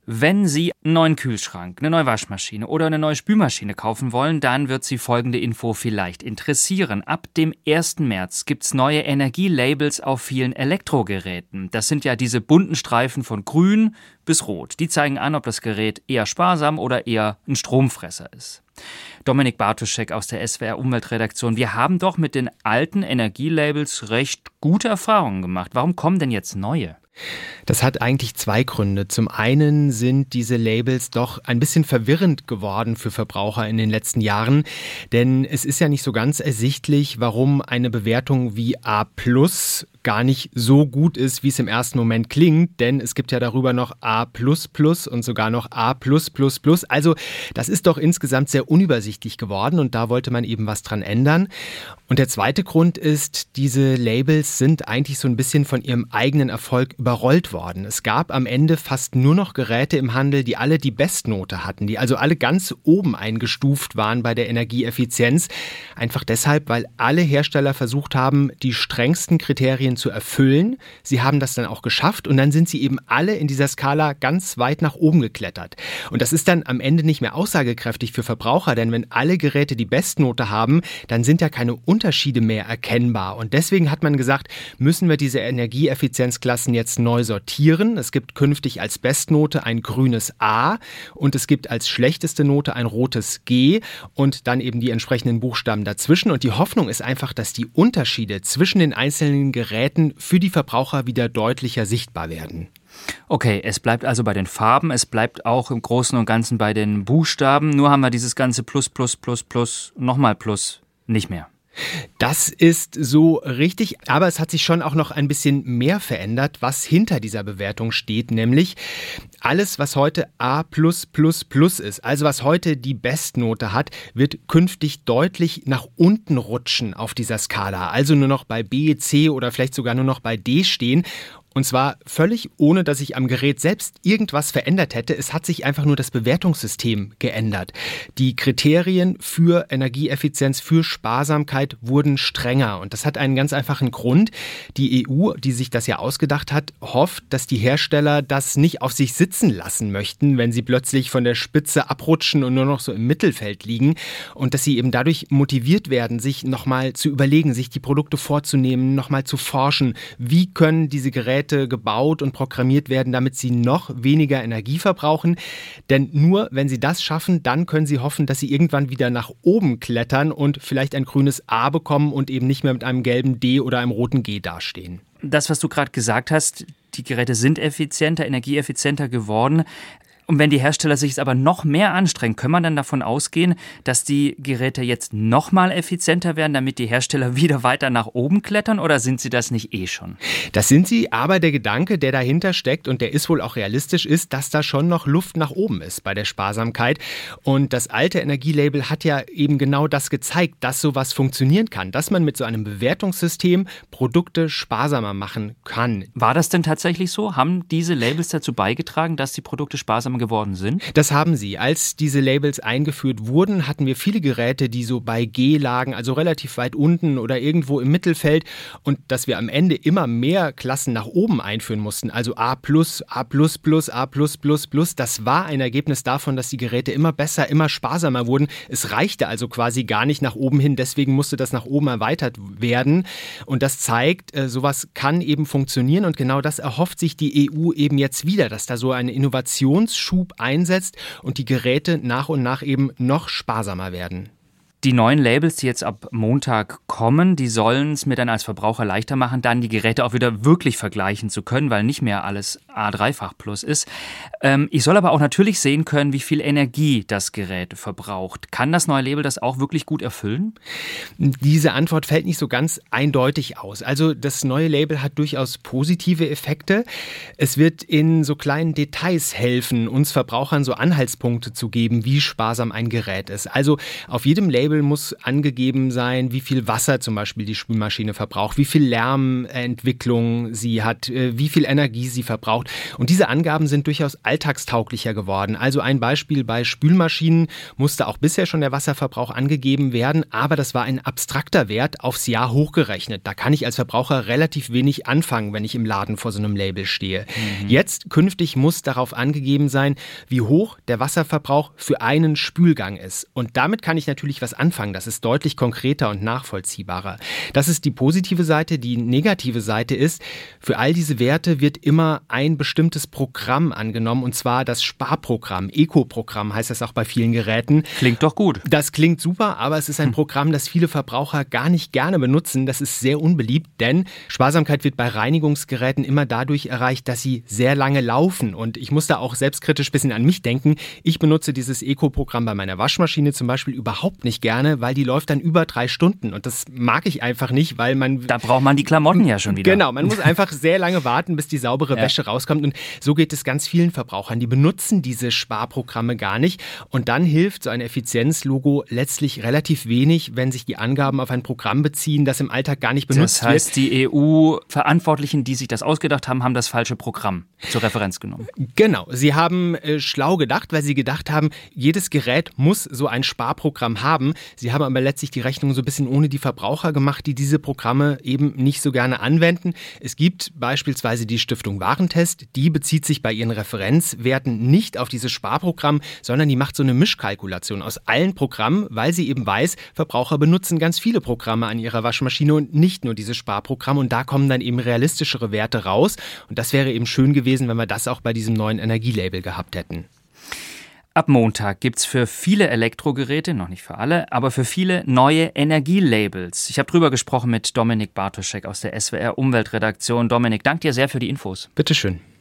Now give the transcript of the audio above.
Wenn Sie einen neuen Kühlschrank, eine neue Waschmaschine oder eine neue Spülmaschine kaufen wollen, dann wird Sie folgende Info vielleicht interessieren. Ab dem 1. März gibt's neue Energielabels auf vielen Elektrogeräten. Das sind ja diese bunten Streifen von grün bis rot. Die zeigen an, ob das Gerät eher sparsam oder eher ein Stromfresser ist. Dominik Bartoschek aus der SWR Umweltredaktion. Wir haben doch mit den alten Energielabels recht gute Erfahrungen gemacht. Warum kommen denn jetzt neue? Das hat eigentlich zwei Gründe. Zum einen sind diese Labels doch ein bisschen verwirrend geworden für Verbraucher in den letzten Jahren, denn es ist ja nicht so ganz ersichtlich, warum eine Bewertung wie A+ gar nicht so gut ist, wie es im ersten Moment klingt, denn es gibt ja darüber noch A++ und sogar noch A+++. Also das ist doch insgesamt sehr unübersichtlich geworden und da wollte man eben was dran ändern. Und der zweite Grund ist, diese Labels sind eigentlich so ein bisschen von ihrem eigenen Erfolg überrollt worden. Es gab am Ende fast nur noch Geräte im Handel, die alle die Bestnote hatten, die also alle ganz oben eingestuft waren bei der Energieeffizienz. Einfach deshalb, weil alle Hersteller versucht haben, die strengsten Kriterien zu erfüllen. Sie haben das dann auch geschafft und dann sind sie eben alle in dieser Skala ganz weit nach oben geklettert. Und das ist dann am Ende nicht mehr aussagekräftig für Verbraucher, denn wenn alle Geräte die Bestnote haben, dann sind ja keine Unterschiede mehr erkennbar. Und deswegen hat man gesagt, müssen wir diese Energieeffizienzklassen jetzt neu sortieren. Es gibt künftig als Bestnote ein grünes A und es gibt als schlechteste Note ein rotes G und dann eben die entsprechenden Buchstaben dazwischen. Und die Hoffnung ist einfach, dass die Unterschiede zwischen den einzelnen Geräten für die Verbraucher wieder deutlicher sichtbar werden. Okay, es bleibt also bei den Farben, es bleibt auch im Großen und Ganzen bei den Buchstaben. Nur haben wir dieses ganze Plus, nochmal Plus nicht mehr. Das ist so richtig, aber es hat sich schon auch noch ein bisschen mehr verändert, was hinter dieser Bewertung steht, nämlich alles, was heute A+++ ist, also was heute die Bestnote hat, wird künftig deutlich nach unten rutschen auf dieser Skala, also nur noch bei B, C oder vielleicht sogar nur noch bei D stehen. Und zwar völlig ohne, dass sich am Gerät selbst irgendwas verändert hätte. Es hat sich einfach nur das Bewertungssystem geändert. Die Kriterien für Energieeffizienz, für Sparsamkeit wurden strenger. Und das hat einen ganz einfachen Grund. Die EU, die sich das ja ausgedacht hat, hofft, dass die Hersteller das nicht auf sich sitzen lassen möchten, wenn sie plötzlich von der Spitze abrutschen und nur noch so im Mittelfeld liegen. Und dass sie eben dadurch motiviert werden, sich nochmal zu überlegen, sich die Produkte vorzunehmen, nochmal zu forschen. Wie können diese Geräte gebaut und programmiert werden, damit sie noch weniger Energie verbrauchen. Denn nur wenn sie das schaffen, dann können sie hoffen, dass sie irgendwann wieder nach oben klettern und vielleicht ein grünes A bekommen und eben nicht mehr mit einem gelben D oder einem roten G dastehen. Das, was du gerade gesagt hast, die Geräte sind effizienter, energieeffizienter geworden. Und wenn die Hersteller sich aber noch mehr anstrengen, kann man dann davon ausgehen, dass die Geräte jetzt noch mal effizienter werden, damit die Hersteller wieder weiter nach oben klettern, oder sind sie das nicht schon? Das sind sie, aber der Gedanke, der dahinter steckt und der ist wohl auch realistisch, ist, dass da schon noch Luft nach oben ist bei der Sparsamkeit. Und das alte Energielabel hat ja eben genau das gezeigt, dass sowas funktionieren kann, dass man mit so einem Bewertungssystem Produkte sparsamer machen kann. War das denn tatsächlich so? Haben diese Labels dazu beigetragen, dass die Produkte sparsamer geworden sind? Das haben sie. Als diese Labels eingeführt wurden, hatten wir viele Geräte, die so bei G lagen, also relativ weit unten oder irgendwo im Mittelfeld, und dass wir am Ende immer mehr Klassen nach oben einführen mussten, also A+, A++, A+++, das war ein Ergebnis davon, dass die Geräte immer besser, immer sparsamer wurden. Es reichte also quasi gar nicht nach oben hin, deswegen musste das nach oben erweitert werden. Und das zeigt, sowas kann eben funktionieren, und genau das erhofft sich die EU eben jetzt wieder, dass da so eine Innovationsschub einsetzt und die Geräte nach und nach eben noch sparsamer werden. Die neuen Labels, die jetzt ab Montag kommen, die sollen es mir dann als Verbraucher leichter machen, dann die Geräte auch wieder wirklich vergleichen zu können, weil nicht mehr alles A3-fach+ ist. Ich soll aber auch natürlich sehen können, wie viel Energie das Gerät verbraucht. Kann das neue Label das auch wirklich gut erfüllen? Diese Antwort fällt nicht so ganz eindeutig aus. Also das neue Label hat durchaus positive Effekte. Es wird in so kleinen Details helfen, uns Verbrauchern so Anhaltspunkte zu geben, wie sparsam ein Gerät ist. Also auf jedem Label Energielabel muss angegeben sein, wie viel Wasser zum Beispiel die Spülmaschine verbraucht, wie viel Lärmentwicklung sie hat, wie viel Energie sie verbraucht. Und diese Angaben sind durchaus alltagstauglicher geworden. Also ein Beispiel: Bei Spülmaschinen musste auch bisher schon der Wasserverbrauch angegeben werden, aber das war ein abstrakter Wert aufs Jahr hochgerechnet. Da kann ich als Verbraucher relativ wenig anfangen, wenn ich im Laden vor so einem Label stehe. Jetzt künftig muss darauf angegeben sein, wie hoch der Wasserverbrauch für einen Spülgang ist. Und damit kann ich natürlich was anfangen. Das ist deutlich konkreter und nachvollziehbarer. Das ist die positive Seite. Die negative Seite ist, für all diese Werte wird immer ein bestimmtes Programm angenommen, und zwar das Sparprogramm. Eco-Programm heißt das auch bei vielen Geräten. Klingt doch gut. Das klingt super, aber es ist ein Programm, das viele Verbraucher gar nicht gerne benutzen. Das ist sehr unbeliebt, denn Sparsamkeit wird bei Reinigungsgeräten immer dadurch erreicht, dass sie sehr lange laufen. Und ich muss da auch selbstkritisch ein bisschen an mich denken. Ich benutze dieses Eco-Programm bei meiner Waschmaschine zum Beispiel überhaupt nicht gerne, weil die läuft dann über 3 Stunden. Und das mag ich einfach nicht, weil man... Da braucht man die Klamotten ja schon wieder. Genau, man muss einfach sehr lange warten, bis die saubere Wäsche rauskommt. Und so geht es ganz vielen Verbrauchern. Die benutzen diese Sparprogramme gar nicht. Und dann hilft so ein Effizienzlogo letztlich relativ wenig, wenn sich die Angaben auf ein Programm beziehen, das im Alltag gar nicht benutzt wird. Das heißt, die EU-Verantwortlichen, die sich das ausgedacht haben, haben das falsche Programm zur Referenz genommen. Genau, sie haben schlau gedacht, weil sie gedacht haben, jedes Gerät muss so ein Sparprogramm haben. Sie haben aber letztlich die Rechnung so ein bisschen ohne die Verbraucher gemacht, die diese Programme eben nicht so gerne anwenden. Es gibt beispielsweise die Stiftung Warentest, die bezieht sich bei ihren Referenzwerten nicht auf dieses Sparprogramm, sondern die macht so eine Mischkalkulation aus allen Programmen, weil sie eben weiß, Verbraucher benutzen ganz viele Programme an ihrer Waschmaschine und nicht nur dieses Sparprogramm, und da kommen dann eben realistischere Werte raus, und das wäre eben schön gewesen, wenn wir das auch bei diesem neuen Energielabel gehabt hätten. Ab Montag gibt's für viele Elektrogeräte, noch nicht für alle, aber für viele neue Energielabels. Ich habe drüber gesprochen mit Dominik Bartoschek aus der SWR Umweltredaktion. Dominik, danke dir sehr für die Infos. Bitteschön.